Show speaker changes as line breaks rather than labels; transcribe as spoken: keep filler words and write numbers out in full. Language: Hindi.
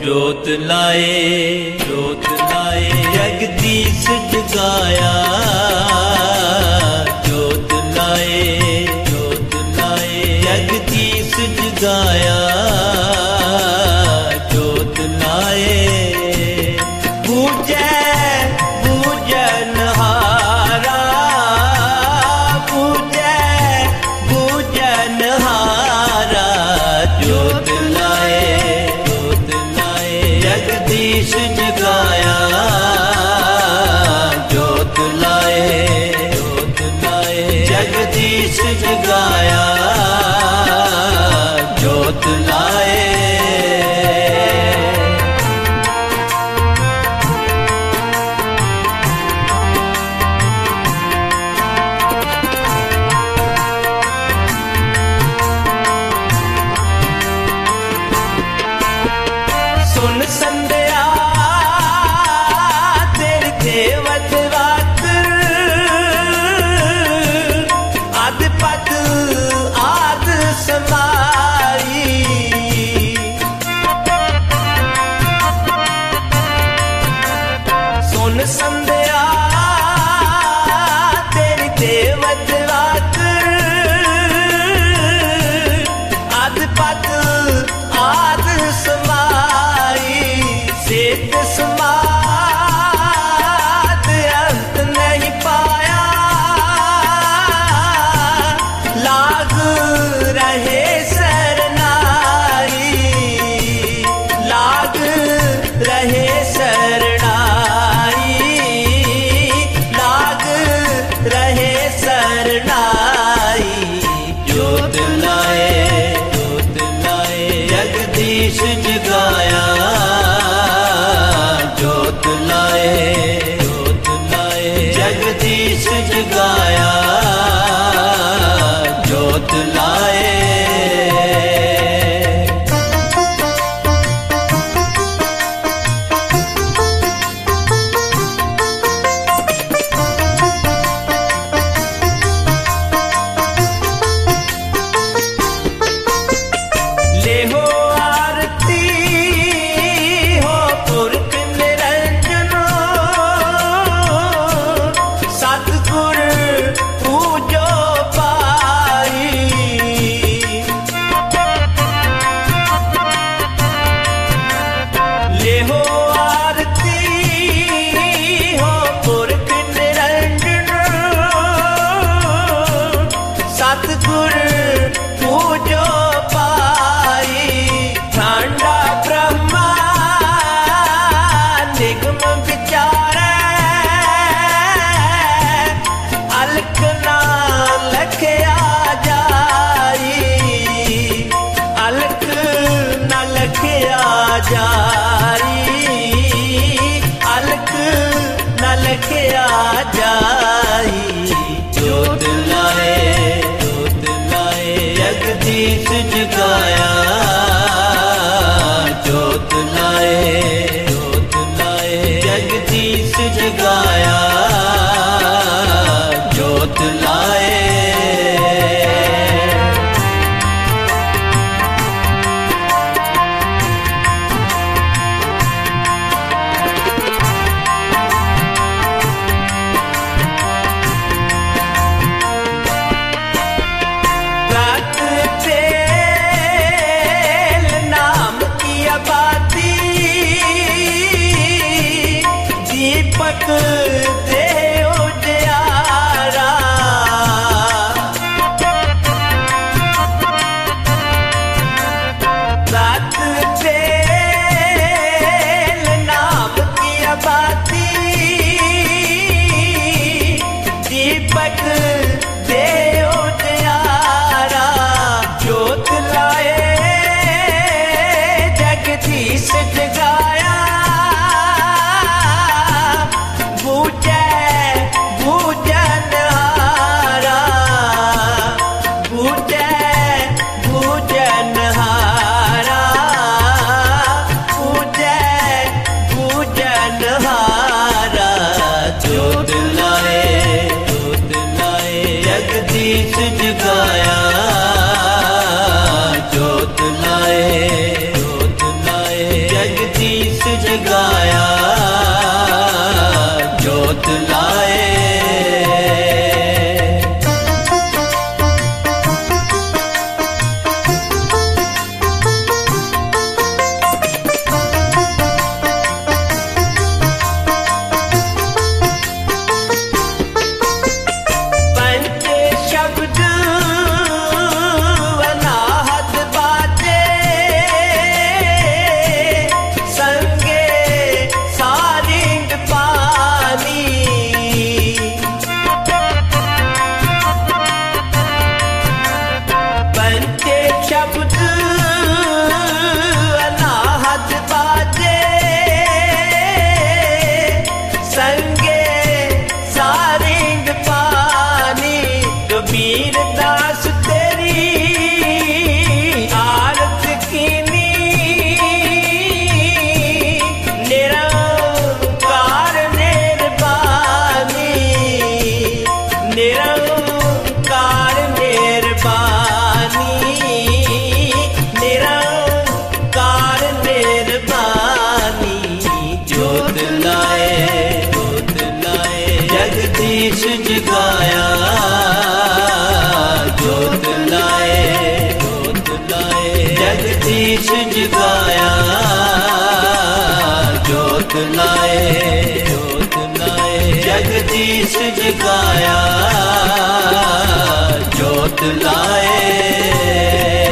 जोत लाए जोत लाए जगदीश जगाया जोत लाए जोत लाए जगदीश जगाया जोत लाए पूजै पूजनहारा पूजै पूजनहारा जोत लाए जोत लाए जगदीश जगाया जोत लाए जोत लाए जगदीश जगाया जोत लाए सुन संध्या तेरी देवत रात आद पद आद समाई सुन संध्या तेरी देवत रात आद पद आद समाई सेत समात अंत नहीं पाया लाग रहे शरणाई लाग रहे शरणाई लाग रहे शरणाई जोत लाए जोत लाए जगदीश जगाया जोत लाए जोत लाए जगदीश जगाया जोत लाए ले हो आरती हो पुरख निरंजन सतगुर पूजो पाई ले हो आरती हो पुरख निरंजन सतगुर पूजो पाई ठांडा ब्रह्मा निगम विचारै अलख ना लखया जाई अलख ना लखया जाई अलख ना लखया जाई जोत लाए जोत लाए जगदीश जगाया जोत लाए जोत लाए जगदीश जगाया जोत लाए रात तेल नाम की आबादी दीपक दे उजियारा रात तेल नाम की आबादी दीपक दे उजियारा जोत लाए जगदीश जगाया पूजै जगदीश जगाया जोत लाए जोत लाए जगदीश जगाया जोत लाए।